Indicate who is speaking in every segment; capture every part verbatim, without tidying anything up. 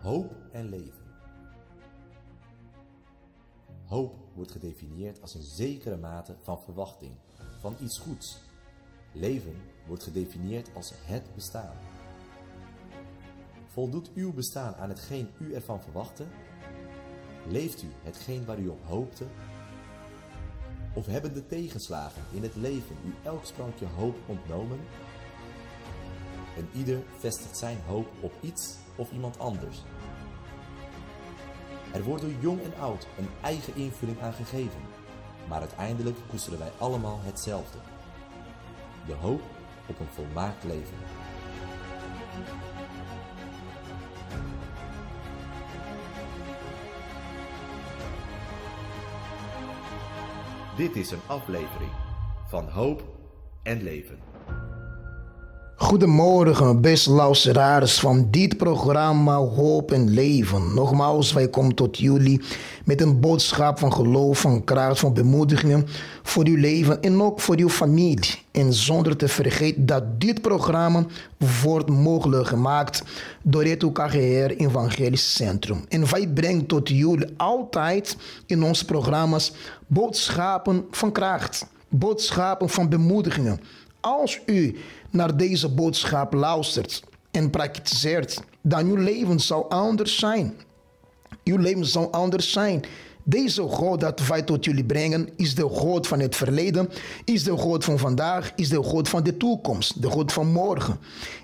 Speaker 1: Hoop en leven. Hoop wordt gedefinieerd als een zekere mate van verwachting, van iets goeds. Leven wordt gedefinieerd als het bestaan. Voldoet uw bestaan aan hetgeen u ervan verwachtte? Leeft u hetgeen waar u op hoopte? Of hebben de tegenslagen in het leven u elk sprankje hoop ontnomen? En ieder vestigt zijn hoop op iets of iemand anders. Er wordt door jong en oud een eigen invulling aan gegeven, maar uiteindelijk koesteren wij allemaal hetzelfde: de hoop op een volmaakt leven. Dit is een aflevering van Hoop en Leven.
Speaker 2: Goedemorgen, beste luisteraars van dit programma Hoop en Leven. Nogmaals, wij komen tot jullie met een boodschap van geloof, van kracht, van bemoedigingen voor uw leven en ook voor uw familie. En zonder te vergeten dat dit programma wordt mogelijk gemaakt door het U K G R Evangelisch Centrum. En wij brengen tot jullie altijd in onze programma's boodschappen van kracht, boodschappen van bemoedigingen. Als u naar deze boodschap luistert en praktiseert, dan uw leven zal anders zijn. Uw leven zal anders zijn. Deze God dat wij tot jullie brengen is de God van het verleden, is de God van vandaag, is de God van de toekomst, de God van morgen.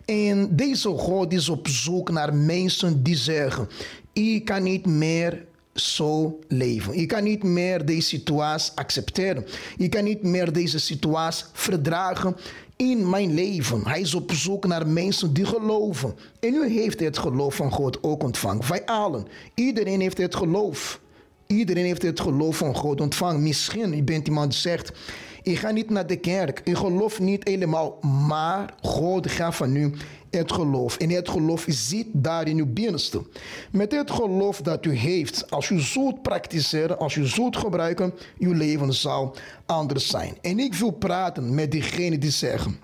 Speaker 2: En deze God is op zoek naar mensen die zeggen: ik kan niet meer zo leven. Je kan niet meer deze situatie accepteren. Je kan niet meer deze situatie verdragen in mijn leven. Hij is op zoek naar mensen die geloven. En u heeft het geloof van God ook ontvangen. Wij allen. Iedereen heeft het geloof. Iedereen heeft het geloof van God ontvangen. Misschien u bent iemand die zegt: ik ga niet naar de kerk. Ik geloof niet helemaal. Maar God gaat van u het geloof. En het geloof zit daar in uw binnenste. Met het geloof dat u heeft, als u zult praktiseren, als u zult gebruiken, uw leven zal anders zijn. En ik wil praten met diegenen die zeggen: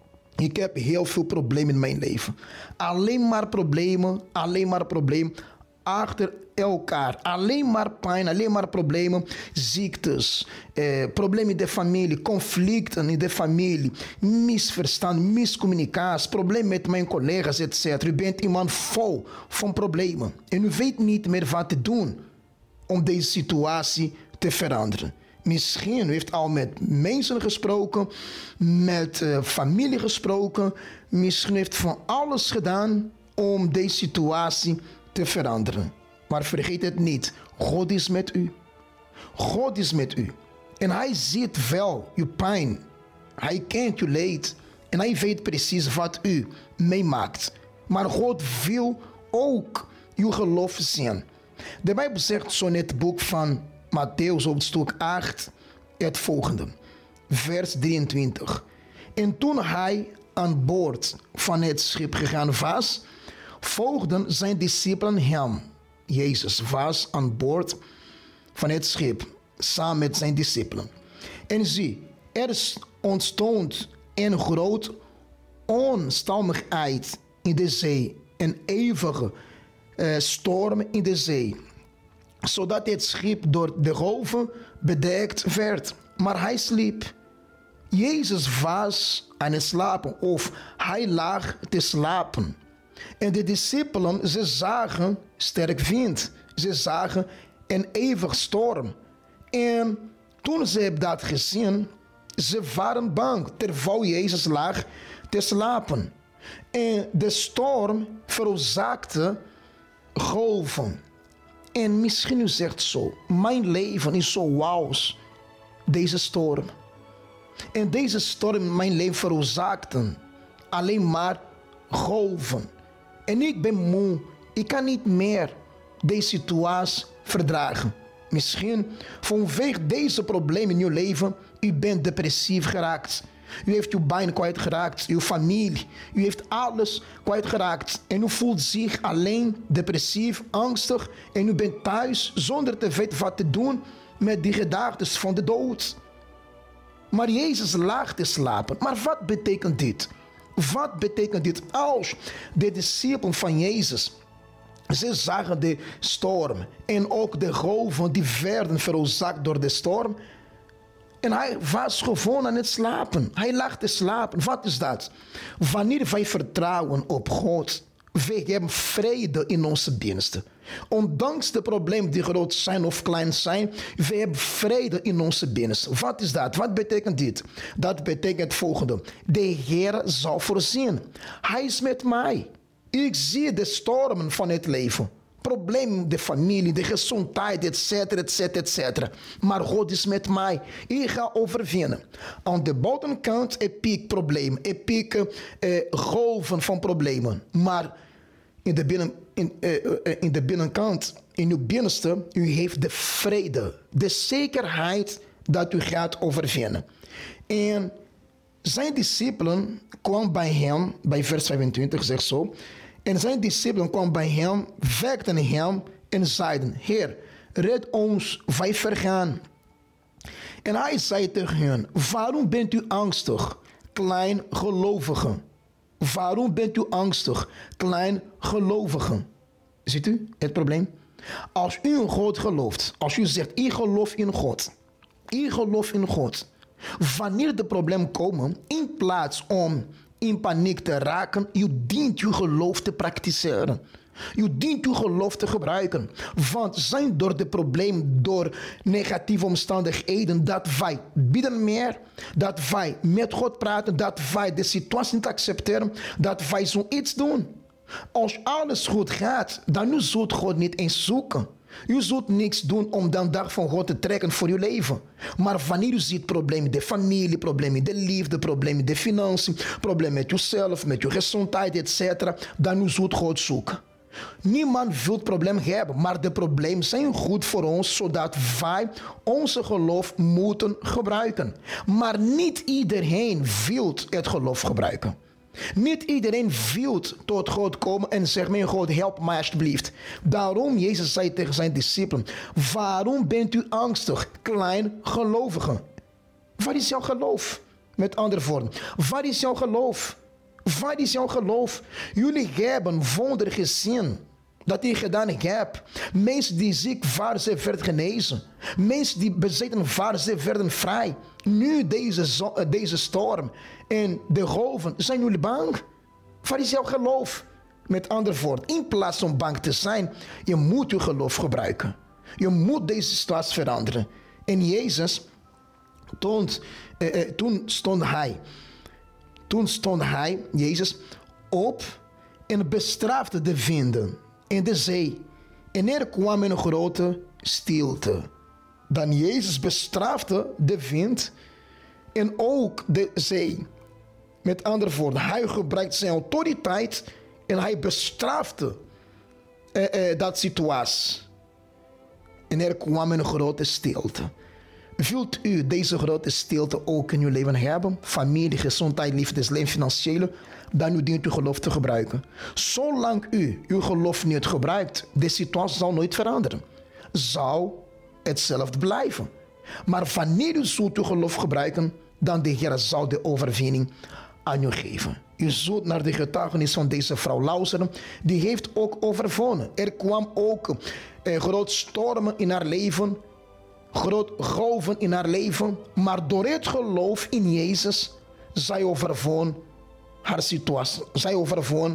Speaker 2: ik heb heel veel problemen in mijn leven. Alleen maar problemen, alleen maar problemen. Achter elkaar. Alleen maar pijn, alleen maar problemen, ziektes, eh, problemen in de familie, conflicten in de familie, misverstand, miscommunicatie, problemen met mijn collega's, et cetera. U bent iemand vol van problemen en u weet niet meer wat te doen om deze situatie te veranderen. Misschien u heeft al met mensen gesproken, met uh, familie gesproken, misschien heeft van alles gedaan om deze situatie te veranderen. Maar vergeet het niet, God is met u. God is met u. En hij ziet wel uw pijn. Hij kent uw leed. En hij weet precies wat u meemaakt. Maar God wil ook uw geloof zien. De Bijbel zegt zo in het boek van Mattheüs, hoofdstuk acht, het volgende. Vers drieëntwintig. En toen hij aan boord van het schip gegaan was, volgden zijn discipelen hem. Jezus was aan boord van het schip, samen met zijn discipelen. En zie, er ontstond een groot onstuimigheid in de zee, een eeuwige uh, storm in de zee, zodat het schip door de golven bedekt werd. Maar hij sliep. Jezus was aan het slapen, of hij lag te slapen. En de discipelen, ze zagen sterk wind. Ze zagen een eeuwige storm. En toen ze hebben dat gezien, ze waren bang terwijl Jezus lag te slapen. En de storm veroorzaakte golven. En misschien u zegt zo: mijn leven is zoals deze storm. En deze storm in mijn leven veroorzaakte alleen maar golven. En ik ben moe. Ik kan niet meer deze situatie verdragen. Misschien vanwege deze problemen in uw leven, u bent depressief geraakt. U heeft uw baan kwijtgeraakt, uw familie. U heeft alles kwijtgeraakt. En u voelt zich alleen, depressief, angstig. En u bent thuis zonder te weten wat te doen met die gedachten van de dood. Maar Jezus lag te slapen. Maar wat betekent dit? Wat betekent dit als de discipelen van Jezus Ze zagen de storm en ook de golven die werden veroorzaakt door de storm. En hij was gewoon aan het slapen. Hij lag te slapen. Wat is dat? Wanneer wij vertrouwen op God, wij hebben vrede in onze binnenste. Ondanks de problemen die groot zijn of klein zijn, wij hebben vrede in onze binnenste. Wat is dat? Wat betekent dit? Dat betekent het volgende. De Heer zal voorzien. Hij is met mij. Ik zie de stormen van het leven. Problemen, de familie, de gezondheid, et cetera, et cetera, et cetera. Maar God is met mij. Ik ga overwinnen. Aan de buitenkant heb ik problemen. Heb ik uh, golven van problemen. Maar in de, binnen, in, uh, uh, in de binnenkant, in uw binnenste, u heeft de vrede. De zekerheid dat u gaat overwinnen. En zijn discipelen kwamen bij hem, bij vers vijfentwintig zegt zo. En zijn discipelen kwamen bij hem, wekten hem en zeiden: Heer, red ons, wij vergaan. En hij zei tegen hen: waarom bent u angstig, kleingelovigen? Waarom bent u angstig, kleingelovigen? Ziet u het probleem? Als u in God gelooft, als u zegt: ik geloof in God, ik geloof in God. Wanneer de problemen komen, in plaats om in paniek te raken, je dient uw geloof te praktiseren. Je dient uw geloof te gebruiken. Want zijn door de problemen, door negatieve omstandigheden, dat wij bidden meer, dat wij met God praten, dat wij de situatie niet accepteren, dat wij zoiets doen. Als alles goed gaat, dan zult God niet eens zoeken. U zult niks doen om dan dag van God te trekken voor uw leven. Maar wanneer u ziet problemen in de familie, problemen in de liefde, problemen in de financiën, problemen met uzelf, met uw gezondheid, et cetera, dan zult God zoeken. Niemand wil het probleem hebben, maar de problemen zijn goed voor ons, zodat wij onze geloof moeten gebruiken. Maar niet iedereen wil het geloof gebruiken. Niet iedereen wil tot God komen en zegt: mijn God, help mij alsjeblieft. Daarom, Jezus zei tegen zijn discipelen: waarom bent u angstig, kleingelovigen? Wat is jouw geloof? Met andere woorden, wat is jouw geloof? Wat is jouw geloof? Jullie hebben wonderen gezien dat ik gedaan heb. Mensen die ziek waren, ze werden genezen. Mensen die bezeten waren, ze werden vrij. Nu deze, zo, deze storm en de golven, zijn jullie bang? Wat is jouw geloof? Met andere woorden, in plaats van bang te zijn, je moet je geloof gebruiken. Je moet deze situatie veranderen. En Jezus, toen, eh, eh, toen stond hij, toen stond hij, Jezus, op en bestrafte de vinden in de zee. En er kwam een grote stilte. Dan Jezus bestrafte de wind en ook de zee. Met andere woorden, hij gebruikte zijn autoriteit en hij bestrafte eh, eh, dat situatie. En er kwam een grote stilte. Wilt u deze grote stilte ook in uw leven hebben? Familie, gezondheid, liefdesleven, financiële. Dan u dient uw geloof te gebruiken. Zolang u uw geloof niet gebruikt, de situatie zal nooit veranderen. Zal hetzelfde blijven. Maar wanneer u zult uw geloof gebruiken, dan de Heer zal de overwinning aan u geven. U zult naar de getuigenis van deze vrouw luisteren. Die heeft ook overwonnen. Er kwam ook eh, groot stormen in haar leven. Groot golven in haar leven. Maar door het geloof in Jezus, zij overwon haar situatie. Zij overwon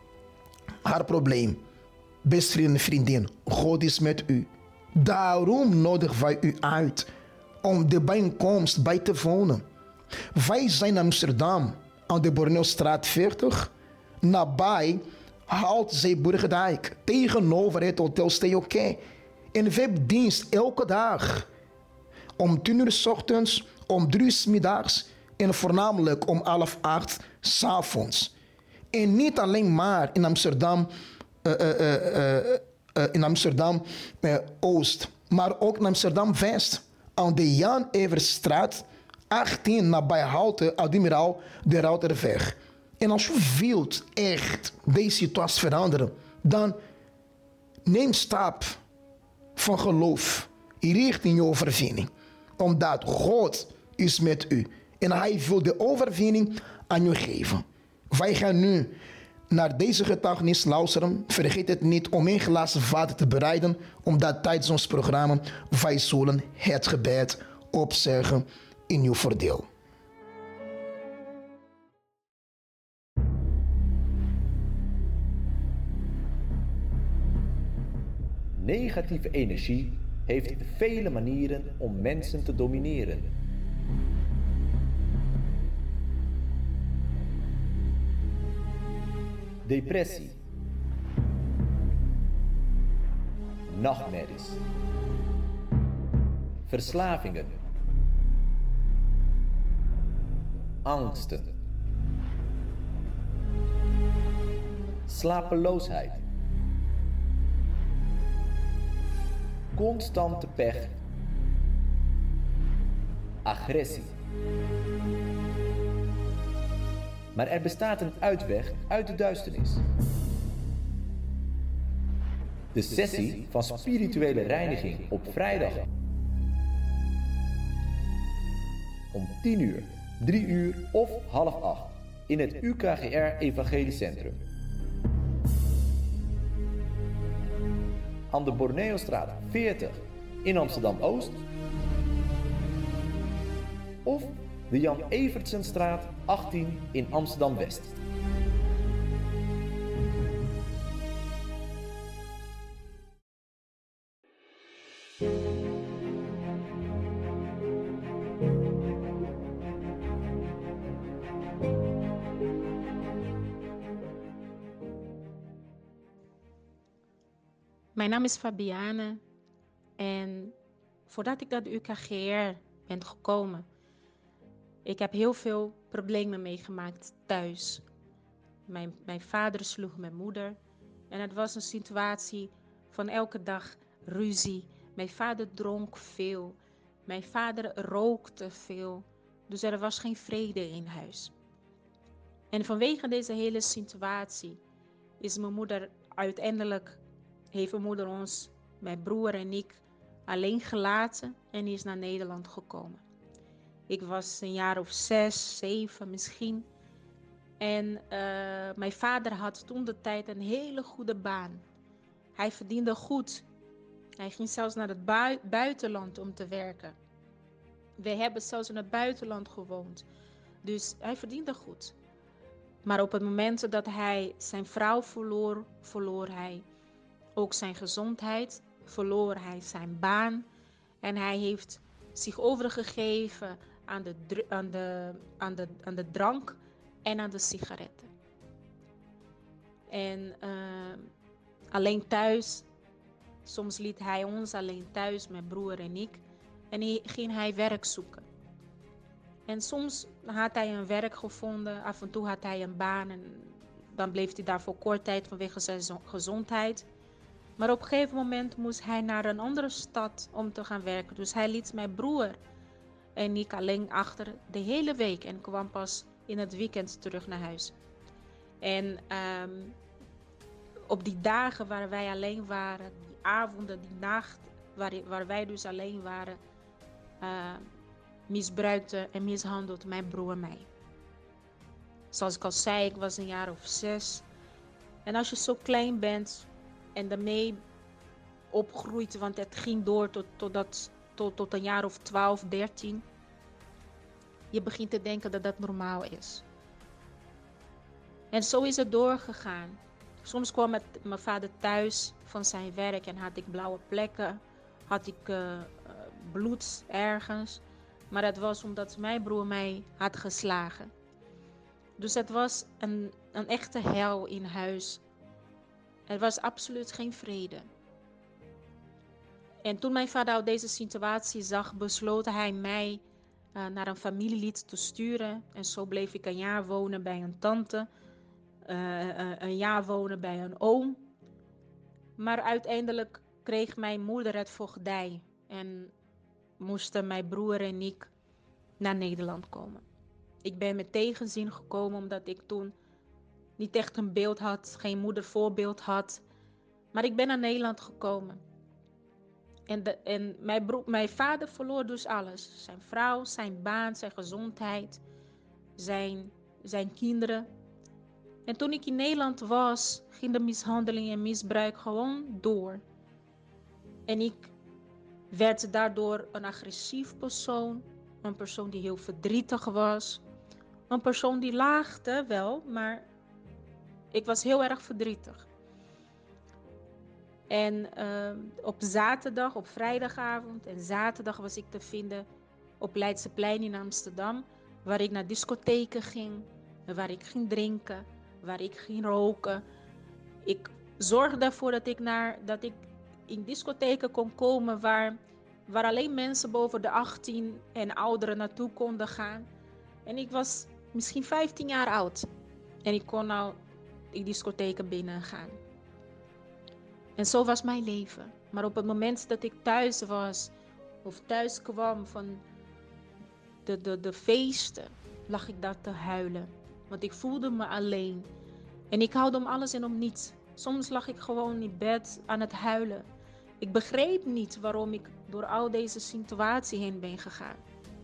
Speaker 2: haar probleem. Beste vrienden en vriendin, God is met u. Daarom nodigen wij u uit om de bijeenkomst bij te wonen. Wij zijn in Amsterdam aan de Borneelstraat veertig, nabij Hout-Zeeburgerdijk, tegenover het Hotel Stay OK. En we hebben dienst elke dag. Om tien uur 's ochtends, om drie uur 's middags en voornamelijk om half acht 's avonds. En niet alleen maar in Amsterdam, uh, uh, uh, uh, uh, in Amsterdam uh, Oost, maar ook in Amsterdam West. Aan de Jan Everstraat achttien nabij Houten, Admiraal de Routerweg. En als u wilt echt deze situatie veranderen, dan neem stap van geloof richting je overwinning. Omdat God is met u. En hij wil de overwinning aan u geven. Wij gaan nu Naar deze getuigenis luisteren, vergeet het niet om een glazen water te bereiden, omdat tijdens ons programma wij zullen het gebed opzeggen in uw voordeel.
Speaker 1: Negatieve energie heeft vele manieren om mensen te domineren. Depressie, nachtmerries, verslavingen, angsten, slapeloosheid, constante pech, agressie. Maar er bestaat een uitweg uit de duisternis. De sessie van spirituele reiniging op vrijdag om tien uur, drie uur of half acht in het U K G R Evangelisch Centrum. Aan de Borneostraat veertig in Amsterdam-Oost of de Jan Evertsenstraat achttien in Amsterdam-West.
Speaker 3: Mijn naam is Fabiane en voordat ik naar de U K G R ben gekomen, ik heb heel veel problemen meegemaakt thuis. Mijn, mijn vader sloeg mijn moeder en het was een situatie van elke dag ruzie. Mijn vader dronk veel, mijn vader rookte veel, dus er was geen vrede in huis. En vanwege deze hele situatie is mijn moeder uiteindelijk, heeft mijn moeder ons, mijn broer en ik, alleen gelaten en is naar Nederland gekomen. Ik was een jaar of zes, zeven misschien. En uh, mijn vader had toen de tijd een hele goede baan. Hij verdiende goed. Hij ging zelfs naar het bui- buitenland om te werken. We hebben zelfs in het buitenland gewoond. Dus hij verdiende goed. Maar op het moment dat hij zijn vrouw verloor, verloor hij ook zijn gezondheid, verloor hij zijn baan. En hij heeft zich overgegeven aan de, aan de, aan de, aan de drank en aan de sigaretten. En uh, alleen thuis, soms liet hij ons alleen thuis, mijn broer en ik, en hij, ging hij werk zoeken. En soms had hij een werk gevonden, af en toe had hij een baan en dan bleef hij daar voor kort tijd vanwege zijn gezondheid. Maar op een gegeven moment moest hij naar een andere stad om te gaan werken. Dus hij liet mijn broer en ik alleen achter de hele week en kwam pas in het weekend terug naar huis. En um, op die dagen waar wij alleen waren, die avonden, die nacht waar, waar wij dus alleen waren, uh, misbruikte en mishandelde mijn broer mij. Zoals ik al zei, ik was een jaar of zes. En als je zo klein bent en daarmee opgroeit, want het ging door tot, tot, dat, tot, tot een jaar of twaalf, dertien. Je begint te denken dat dat normaal is. En zo is het doorgegaan. Soms kwam het, mijn vader thuis van zijn werk en had ik blauwe plekken. Had ik uh, uh, bloed ergens. Maar dat was omdat mijn broer mij had geslagen. Dus het was een, een echte hel in huis. Er was absoluut geen vrede. En toen mijn vader deze situatie zag, besloot hij mij uh, naar een familielid te sturen. En zo bleef ik een jaar wonen bij een tante. Uh, uh, een jaar wonen bij een oom. Maar uiteindelijk kreeg mijn moeder het voogdij. En moesten mijn broer en ik naar Nederland komen. Ik ben met tegenzin gekomen omdat ik toen niet echt een beeld had. Geen moedervoorbeeld had. Maar ik ben naar Nederland gekomen. En, de, en mijn, broer, mijn vader verloor dus alles. Zijn vrouw, zijn baan, zijn gezondheid, zijn, zijn kinderen. En toen ik in Nederland was, ging de mishandeling en misbruik gewoon door. En ik werd daardoor een agressief persoon, een persoon die heel verdrietig was, een persoon die laagde wel, maar ik was heel erg verdrietig. En uh, op zaterdag, op vrijdagavond en zaterdag was ik te vinden op Leidseplein in Amsterdam, waar ik naar discotheken ging, waar ik ging drinken, waar ik ging roken. Ik zorgde ervoor dat ik, naar, dat ik in discotheken kon komen waar, waar alleen mensen boven de achttien en ouderen naartoe konden gaan. En ik was misschien vijftien jaar oud en ik kon nou die discotheken binnen gaan. En zo was mijn leven. Maar op het moment dat ik thuis was of thuis kwam van de, de, de feesten, lag ik daar te huilen. Want ik voelde me alleen. En ik haalde om alles en om niets. Soms lag ik gewoon in bed aan het huilen. Ik begreep niet waarom ik door al deze situatie heen ben gegaan.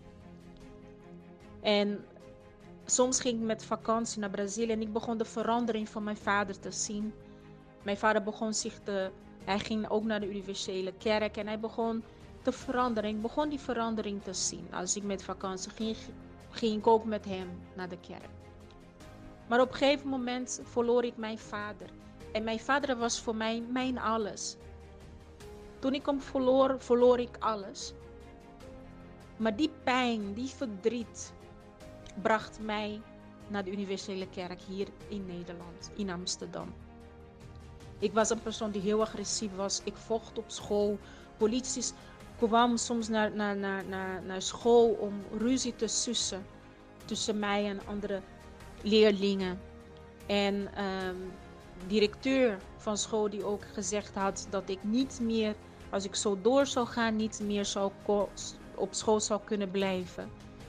Speaker 3: En soms ging ik met vakantie naar Brazilië en ik begon de verandering van mijn vader te zien. Mijn vader begon zich te... Hij ging ook naar de universele kerk en hij begon te veranderen. Ik begon die verandering te zien. Als ik met vakantie ging, ging ik ook met hem naar de kerk. Maar op een gegeven moment verloor ik mijn vader. En mijn vader was voor mij mijn alles. Toen ik hem verloor, verloor ik alles. Maar die pijn, die verdriet, bracht mij naar de universele kerk hier in Nederland, in Amsterdam. Ik was een persoon die heel agressief was. Ik vocht op school. Politie kwamen soms naar, naar, naar, naar, naar school om ruzie te sussen tussen mij en andere leerlingen. En um, directeur van school die ook gezegd had dat ik niet meer, als ik zo door zou gaan, niet meer zou op school zou kunnen blijven.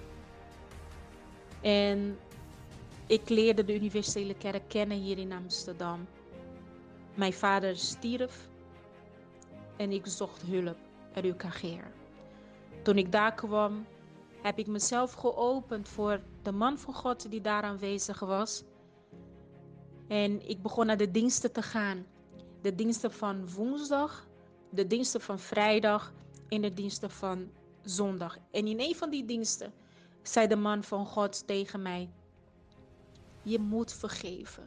Speaker 3: En ik leerde de universele kerk kennen hier in Amsterdam. Mijn vader stierf en ik zocht hulp bij U K G R. Toen ik daar kwam, heb ik mezelf geopend voor de man van God die daar aanwezig was. En ik begon naar de diensten te gaan. De diensten van woensdag, de diensten van vrijdag en de diensten van zondag. En in een van die diensten zei de man van God tegen mij: je moet vergeven.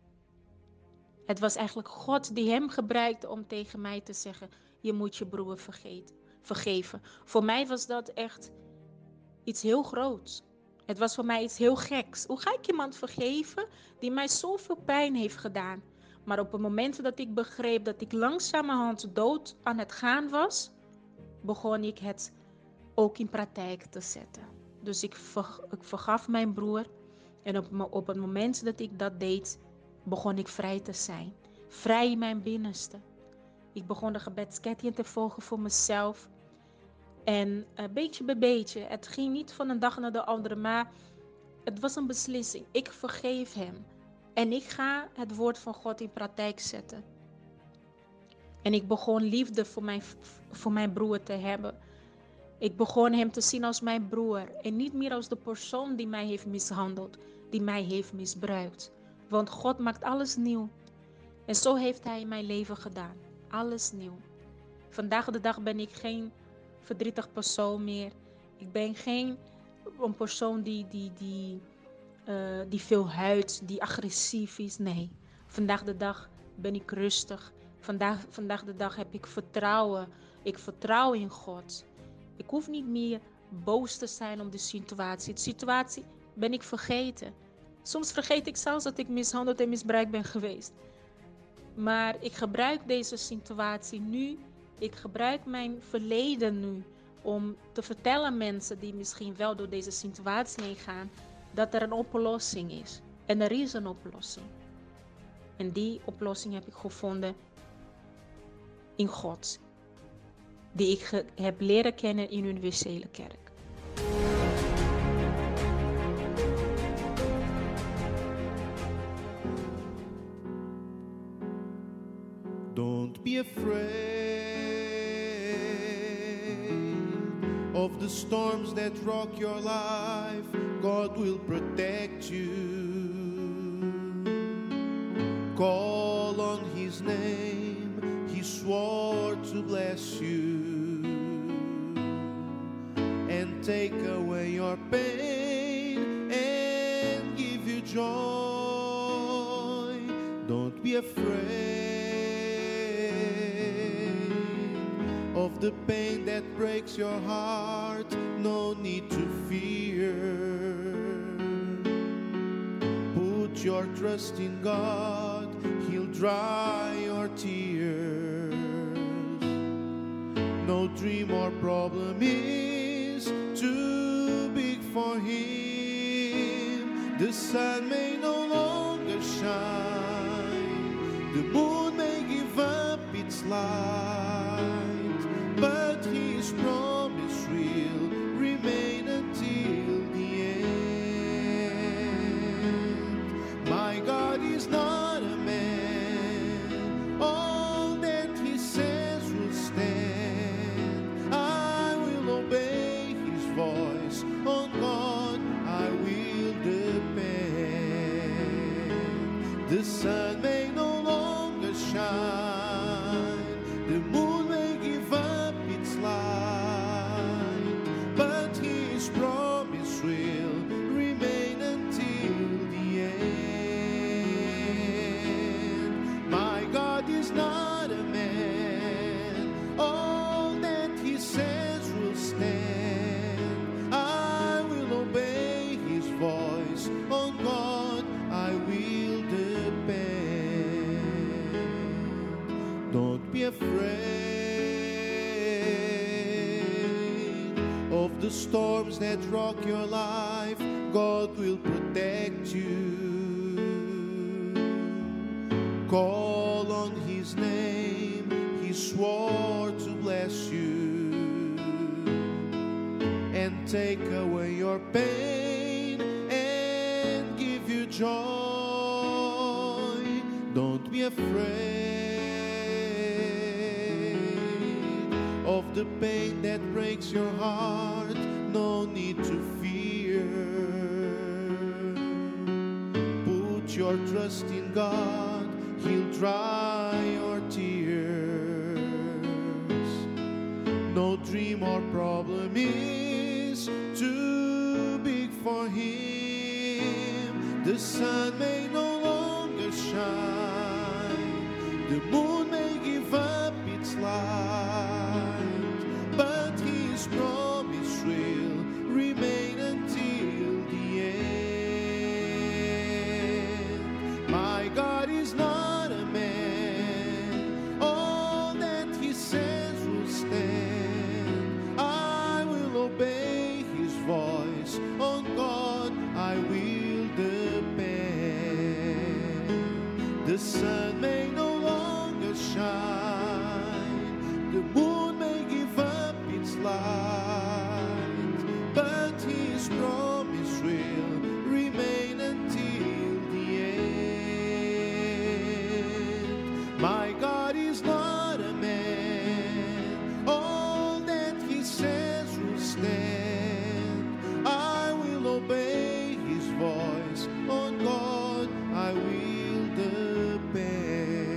Speaker 3: Het was eigenlijk God die hem gebruikte om tegen mij te zeggen: je moet je broer vergeten, vergeven. Voor mij was dat echt iets heel groots. Het was voor mij iets heel geks. Hoe ga ik iemand vergeven die mij zoveel pijn heeft gedaan? Maar op het moment dat ik begreep dat ik langzamerhand dood aan het gaan was, begon ik het ook in praktijk te zetten. Dus ik, ver, ik vergaf mijn broer. En op, op het moment dat ik dat deed, begon ik vrij te zijn. Vrij in mijn binnenste. Ik begon de gebedsketting te volgen voor mezelf. En uh, beetje bij beetje. Het ging niet van een dag naar de andere, maar het was een beslissing. Ik vergeef hem. En ik ga het woord van God in praktijk zetten. En ik begon liefde voor mijn, voor mijn broer te hebben. Ik begon hem te zien als mijn broer. En niet meer als de persoon die mij heeft mishandeld. Die mij heeft misbruikt. Want God maakt alles nieuw. En zo heeft hij in mijn leven gedaan. Alles nieuw. Vandaag de dag ben ik geen verdrietig persoon meer. Ik ben geen een persoon die, die, die, uh, die veel huilt, die agressief is. Nee. Vandaag de dag ben ik rustig. Vandaag, vandaag de dag heb ik vertrouwen. Ik vertrouw in God. Ik hoef niet meer boos te zijn om de situatie. De situatie ben ik vergeten. Soms vergeet ik zelfs dat ik mishandeld en misbruikt ben geweest. Maar ik gebruik deze situatie nu. Ik gebruik mijn verleden nu om te vertellen aan mensen die misschien wel door deze situatie heen gaan, dat er een oplossing is. En er is een oplossing. En die oplossing heb ik gevonden in God. Die ik ge- heb leren kennen in de universele kerk.
Speaker 4: Don't be afraid of the storms that rock your life. God will protect you. Call on his name, he swore to bless you and take away your pain and give you joy. Don't be afraid of the pain that breaks your heart, no need to fear. Put your trust in God, he'll dry your tears. No dream or problem is too big for him. The sun may no longer shine, the moon may give up its light, but his promise will remain until the end. My God is not a man, all that he says will stand. I will obey his voice, on God I will depend. The sun may no longer shine, the moon may give up its light, but his promise will remain until the end. My God is not a man, all that he says will stand. I will obey his voice, on God I will depend. Don't be afraid of the storms that rock your life, God will protect you. Call on his name, he swore to bless you and take away your pain and give you joy. Don't be afraid of the pain that breaks your heart, no need to fear. Put your trust in God, he'll dry your tears. No dream or problem is too big for him. The sun may no longer shine, the moon may give up its light, but his promise will remain until the end. My God is not a man, all that he says will stand. I will obey his voice, on God I will depend. The sun may no longer shine, the moon may give up its light, but his promise will remain until the end. My God is not a man, all that he says will stand. I will obey his voice, on God I will depend.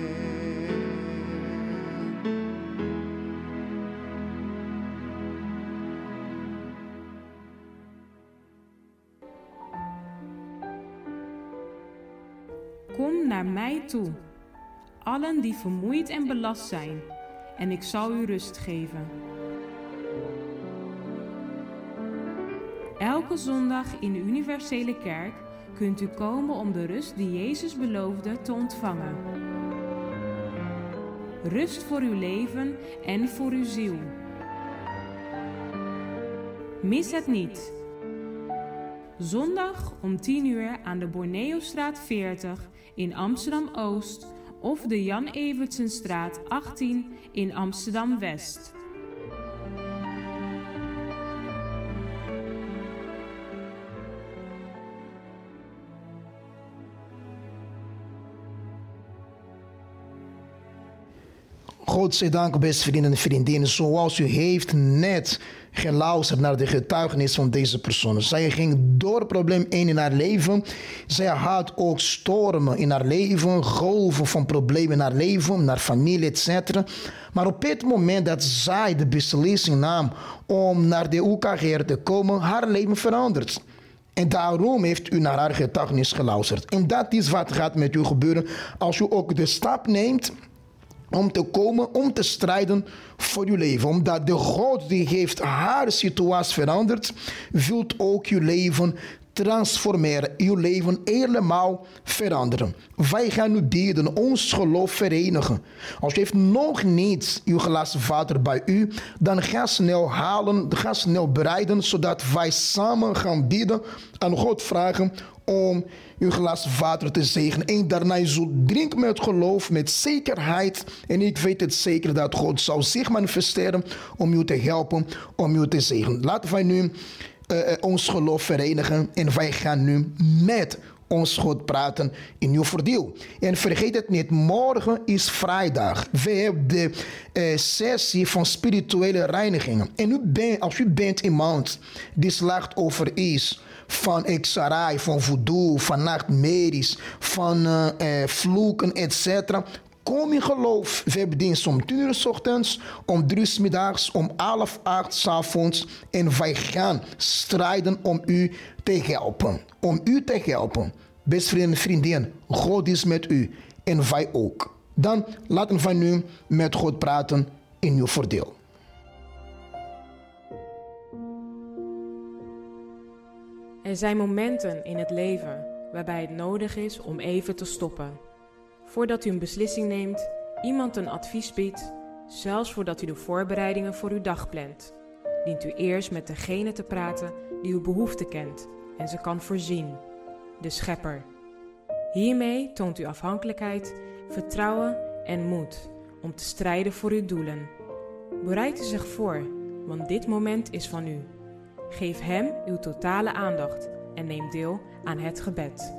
Speaker 5: Kom naar mij toe, allen die vermoeid en belast zijn, en ik zal u rust geven. Elke zondag in de Universele Kerk kunt u komen om de rust die Jezus beloofde te ontvangen. Rust voor uw leven en voor uw ziel. Mis het niet. Zondag om tien uur aan de Borneostraat veertig in Amsterdam-Oost of de Jan Evertsenstraat achttien in Amsterdam-West.
Speaker 2: God zij dank, beste vrienden en vriendinnen, zoals u heeft net geluisterd naar de getuigenis van deze persoon. Zij ging door probleem één in haar leven. Zij had ook stormen in haar leven, golven van problemen in haar leven, naar familie, et cetera. Maar op het moment dat zij de beslissing nam om naar de U K G R te komen, haar leven verandert. En daarom heeft u naar haar getuigenis geluisterd. En dat is wat gaat met u gebeuren als u ook de stap neemt om te komen, om te strijden voor uw leven. Omdat de God die heeft haar situatie veranderd, wil ook uw leven transformeren, uw leven helemaal veranderen. Wij gaan nu bidden, ons geloof verenigen. Als u heeft nog niet uw glas water bij u, dan ga snel halen, ga snel bereiden, zodat wij samen gaan bidden en God vragen om uw glas water te zegenen. En daarna zult drinken met geloof, met zekerheid. En ik weet het zeker dat God zal zich manifesteren om u te helpen, om u te zegenen. Laten wij nu uh, ons geloof verenigen en wij gaan nu met ons God praten in uw voordeel. En vergeet het niet, morgen is vrijdag. We hebben de uh, sessie van spirituele reinigingen. En u bent, als u bent iemand die slachtoffer is van exarai, van voodoo, van nachtmerries, van uh, uh, vloeken, et cetera. Kom in geloof. We hebben dienst om tien uur 's ochtends, om drie uur 's middags, om half acht 's avonds. En wij gaan strijden om u te helpen. Om u te helpen. Beste vrienden en vriendinnen, God is met u. En wij ook. Dan laten we nu met God praten in uw voordeel.
Speaker 5: Er zijn momenten in het leven waarbij het nodig is om even te stoppen. Voordat u een beslissing neemt, iemand een advies biedt, zelfs voordat u de voorbereidingen voor uw dag plant, dient u eerst met degene te praten die uw behoefte kent en ze kan voorzien, de Schepper. Hiermee toont u afhankelijkheid, vertrouwen en moed om te strijden voor uw doelen. Bereid u zich voor, want dit moment is van u. Geef hem uw totale aandacht en neem deel aan het gebed.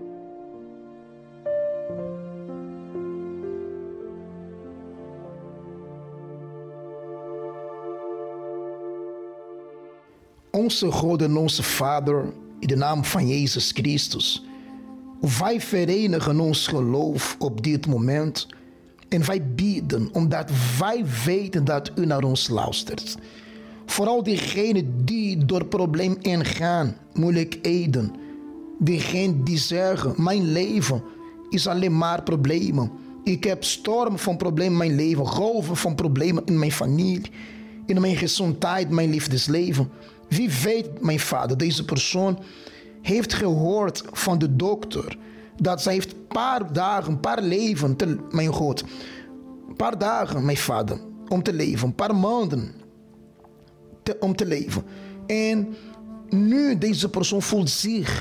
Speaker 2: Onze God en onze Vader, in de naam van Jezus Christus, wij verenigen ons geloof op dit moment en wij bidden omdat wij weten dat u naar ons luistert. Vooral diegenen die door problemen ingaan, moeilijkheden. Diegenen die zeggen, mijn leven is alleen maar problemen. Ik heb stormen van problemen in mijn leven, golven van problemen in mijn familie, in mijn gezondheid, mijn liefdesleven. Wie weet, mijn vader, deze persoon heeft gehoord van de dokter dat zij heeft een paar dagen, een paar leven, te, mijn God, een paar dagen, mijn vader, om te leven, een paar maanden te, om te leven. En nu deze persoon voelt zich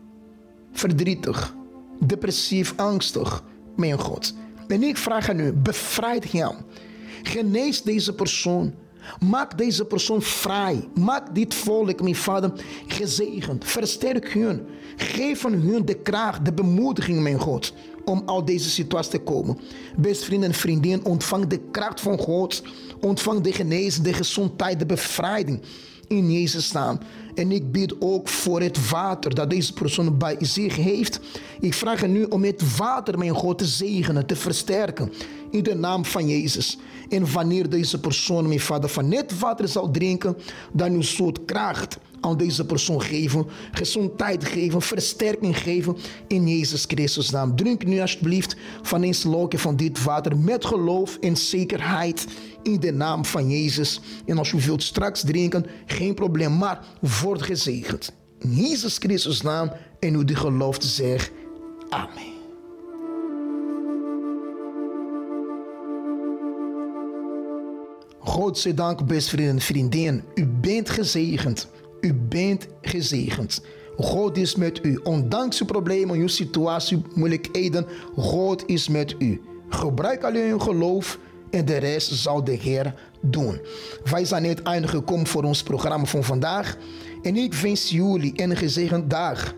Speaker 2: verdrietig, depressief, angstig, mijn God. En ik vraag aan u, bevrijd hem. Genees deze persoon. Maak deze persoon vrij. Maak dit volk, mijn vader, gezegend. Versterk hun. Geef aan hun de kracht, de bemoediging, mijn God, om uit deze situatie te komen. Beste vrienden en vriendinnen, ontvang de kracht van God. Ontvang de genezing, de gezondheid, de bevrijding. In Jezus' naam. En ik bid ook voor het water dat deze persoon bij zich heeft. Ik vraag er nu om het water, mijn God, te zegenen, te versterken. In de naam van Jezus. En wanneer deze persoon, mijn vader, van het water zal drinken, dan u zult kracht aan deze persoon geven, gezondheid geven, versterking geven in Jezus Christus' naam. Drink nu alsjeblieft van een slokje van dit water met geloof en zekerheid in de naam van Jezus. En als u wilt straks drinken, geen probleem, maar word gezegend. In Jezus Christus' naam en u die gelooft zegt, amen. God zij dank, beste vrienden en vriendinnen. U bent gezegend. U bent gezegend. God is met u. Ondanks uw problemen, uw situatie, moeilijkheden. God is met u. Gebruik alleen uw geloof en de rest zal de Heer doen. Wij zijn aan het einde gekomen voor ons programma van vandaag. En ik wens jullie een gezegend dag.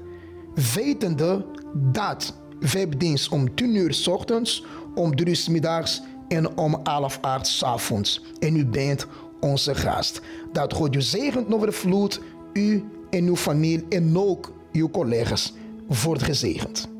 Speaker 2: Wetende dat we hebben dienst om tien uur 's ochtends, om drie uur 's middags en om half acht 's avonds. En u bent onze gast. Dat God u zegent over de vloed, u en uw familie en ook uw collega's wordt gezegend.